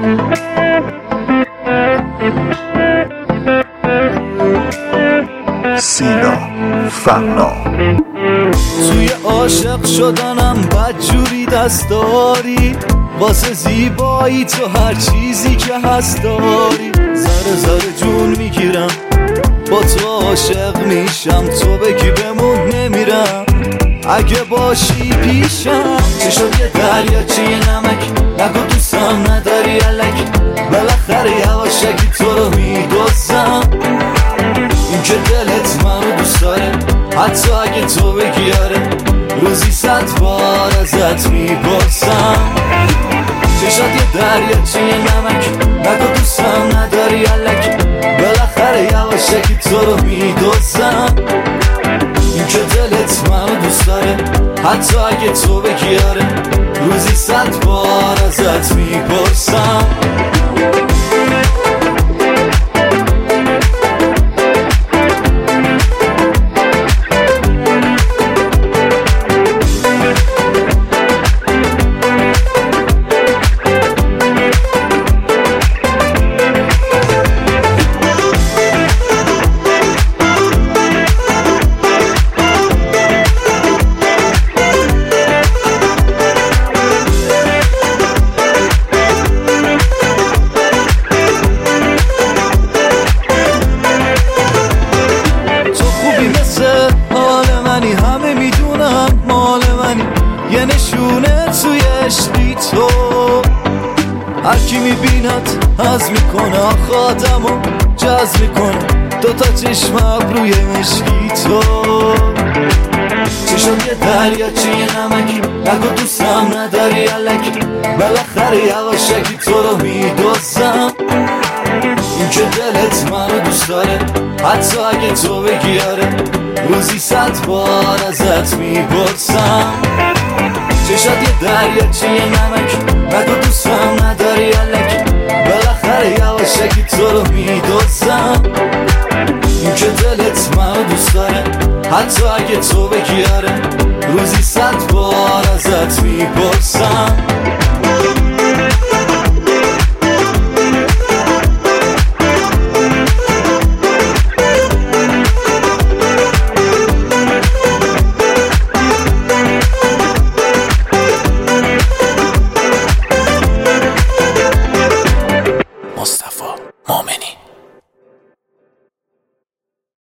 سینا فنا توی عاشق شدنم بدجوری دست داری، واسه زیبایی تو هر چیزی که هست داری. ذره ذره جون میگیرم، با تو عاشق میشم، تو بگی بمون نمیرم اگه باشی پیشم. چه شد یه دریاچه نمک، نگو دوستم نداری علک، بالاخره یواشکی تو رو میدوزم. این که دلت منو دوست داره، حتی اگه تو بگی آره، روزی 100 بار ازت میپرسم. چه شد یه دریاچه نمک، نگو دوستم نداری علک، بالاخره یواشکی تو رو میدوزم. این که دلت منو دوست داره، حتی اگه تو بگی آره، روزی 100 بار ازت میپرسم. همه میدونن مال منی، یه نشونه توی عشقی تو. هر کی میبینت حظ میکنه، آخه آدمو جذب میکنه، دوتا چشم ابروی مشکی تو. چه شد یه دریاچه نمک، نگو دوستم نداری علک، بالاخره یواشکی تو رو میدوزم. این که دلت منو دوست داره، حتی اگه تو بگی آره، روزی 100 بار ازت میپرسم. چه شد یه دریاچه نمک، نگو دوستم نداری علک، بالاخره یواشکی تو رو میدوزم. این که دلت منو دوست داره، حتی اگه تو بگی آره،